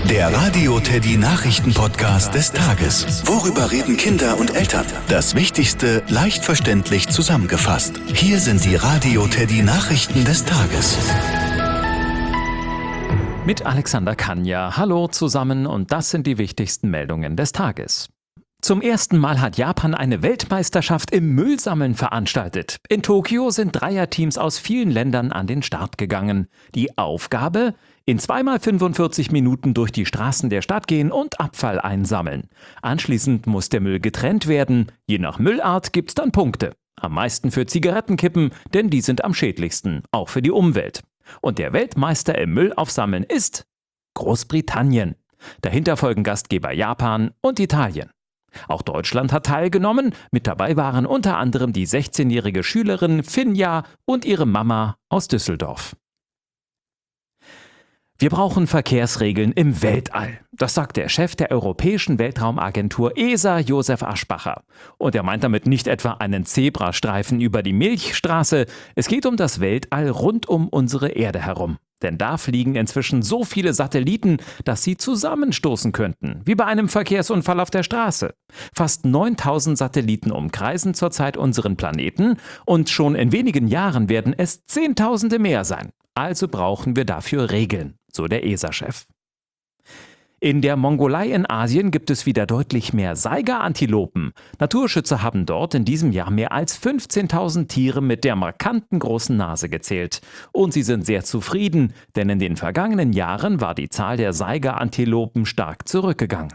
Der Radio Teddy Nachrichten-Podcast des Tages. Worüber reden Kinder und Eltern? Das Wichtigste leicht verständlich zusammengefasst. Hier sind die Radio Teddy Nachrichten des Tages. Mit Alexander Kanja. Hallo zusammen und das sind die wichtigsten Meldungen des Tages. Zum ersten Mal hat Japan eine Weltmeisterschaft im Müllsammeln veranstaltet. In Tokio sind Dreierteams aus vielen Ländern an den Start gegangen. Die Aufgabe? In 2x45 Minuten durch die Straßen der Stadt gehen und Abfall einsammeln. Anschließend muss der Müll getrennt werden. Je nach Müllart gibt's dann Punkte. Am meisten für Zigarettenkippen, denn die sind am schädlichsten, auch für die Umwelt. Und der Weltmeister im Müllaufsammeln ist Großbritannien. Dahinter folgen Gastgeber Japan und Italien. Auch Deutschland hat teilgenommen. Mit dabei waren unter anderem die 16-jährige Schülerin Finja und ihre Mama aus Düsseldorf. Wir brauchen Verkehrsregeln im Weltall. Das sagt der Chef der Europäischen Weltraumagentur ESA, Josef Aschbacher. Und er meint damit nicht etwa einen Zebrastreifen über die Milchstraße. Es geht um das Weltall rund um unsere Erde herum. Denn da fliegen inzwischen so viele Satelliten, dass sie zusammenstoßen könnten, wie bei einem Verkehrsunfall auf der Straße. Fast 9000 Satelliten umkreisen zurzeit unseren Planeten und schon in wenigen Jahren werden es Zehntausende mehr sein. Also brauchen wir dafür Regeln, so der ESA-Chef. In der Mongolei in Asien gibt es wieder deutlich mehr Saiga-Antilopen. Naturschützer haben dort in diesem Jahr mehr als 15.000 Tiere mit der markanten großen Nase gezählt. Und sie sind sehr zufrieden, denn in den vergangenen Jahren war die Zahl der Saiga-Antilopen stark zurückgegangen.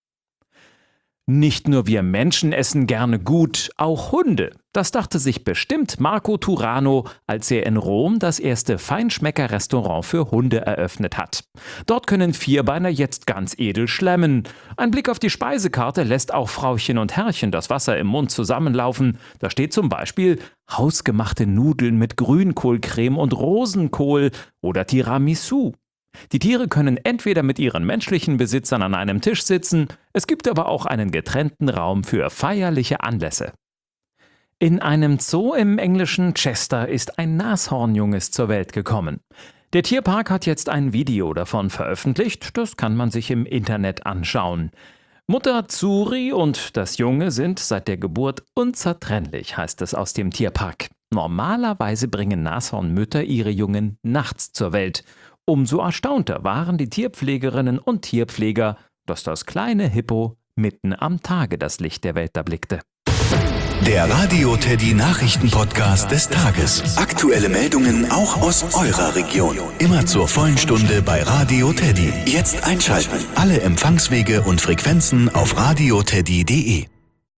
Nicht nur wir Menschen essen gerne gut, auch Hunde. Das dachte sich bestimmt Marco Turano, als er in Rom das erste Feinschmecker-Restaurant für Hunde eröffnet hat. Dort können Vierbeiner jetzt ganz edel schlemmen. Ein Blick auf die Speisekarte lässt auch Frauchen und Herrchen das Wasser im Mund zusammenlaufen. Da steht zum Beispiel hausgemachte Nudeln mit Grünkohlcreme und Rosenkohl oder Tiramisu. Die Tiere können entweder mit ihren menschlichen Besitzern an einem Tisch sitzen, es gibt aber auch einen getrennten Raum für feierliche Anlässe. In einem Zoo im englischen Chester ist ein Nashornjunges zur Welt gekommen. Der Tierpark hat jetzt ein Video davon veröffentlicht, das kann man sich im Internet anschauen. Mutter Zuri und das Junge sind seit der Geburt unzertrennlich, heißt es aus dem Tierpark. Normalerweise bringen Nashornmütter ihre Jungen nachts zur Welt. Umso erstaunter waren die Tierpflegerinnen und Tierpfleger, dass das kleine Hippo mitten am Tage das Licht der Welt erblickte. Der Radio Teddy Nachrichten-Podcast des Tages. Aktuelle Meldungen auch aus eurer Region. Immer zur vollen Stunde bei Radio Teddy. Jetzt einschalten. Alle Empfangswege und Frequenzen auf radioteddy.de.